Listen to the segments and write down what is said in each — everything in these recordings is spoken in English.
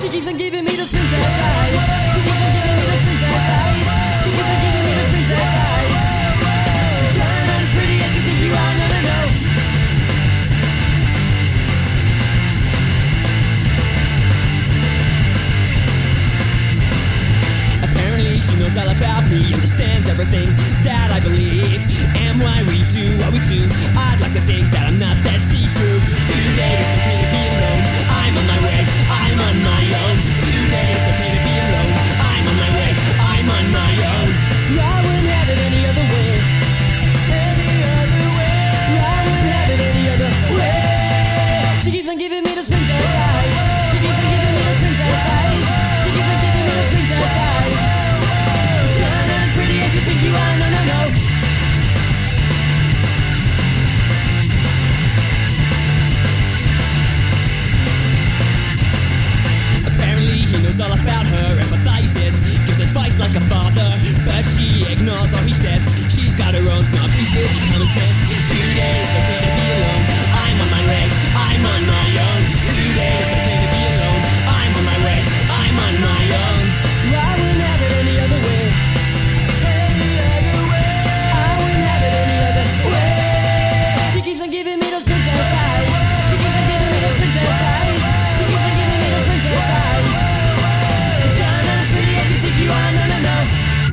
She keeps on giving me those princess eyes. She keeps on giving me those princess eyes. She keeps on giving me those princess eyes. You're not as pretty as you think you are, no, no, no. Apparently she knows all about me, understands everything that I believe, and why we do what we do. I'd like to think that I'm not that see-through. Today it's okay to be alone. I'm on my way, I'm on my own. Today it's okay to be alone. I'm on my way, I'm on my own. I wouldn't have it any other way. Any other way. I wouldn't have it any other way. She keeps on giving me those princess eyes. She keeps on giving me those princess eyes. She keeps on giving me those princess eyes. You're not as pretty as you think you are, no, no, no. He knows all about her, empathizes, gives advice like a father, but she ignores all he says. She's got her own smart pieces of common sense. Today it's okay to be alone. I'm on my way, I'm on my own. Today it's okay to be alone. I'm on my way, I'm on my own. I wouldn't have it any other way. Any other way. I wouldn't have it any other way. She keeps on giving me those princess eyes. She keeps on giving me those princess eyes. She keeps on giving me those princess eyes. You are, no, no, no.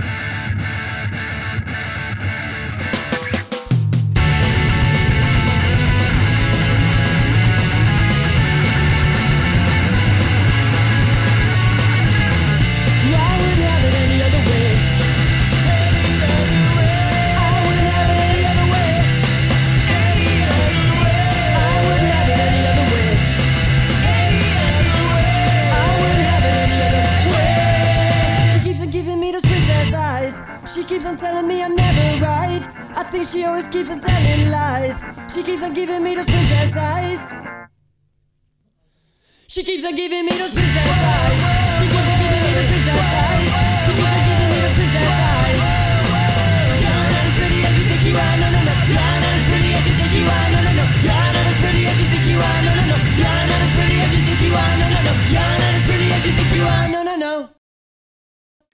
I wouldn't have it any other way. Any other way. I wouldn't have it any other way. Any other way. I wouldn't have it any other way. Any other way. I wouldn't have it any other way. She keeps on giving me those princess eyes. She keeps on telling me I'm never right. I think she always keeps on telling lies. She keeps on giving me those princess eyes. She keeps on giving me those princess eyes.